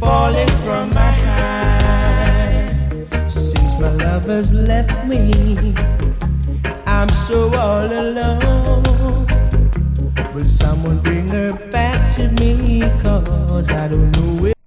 falling from my eyes. Since my lover's left me, I'm so all alone. Will someone bring her back to me? 'Cause I don't know where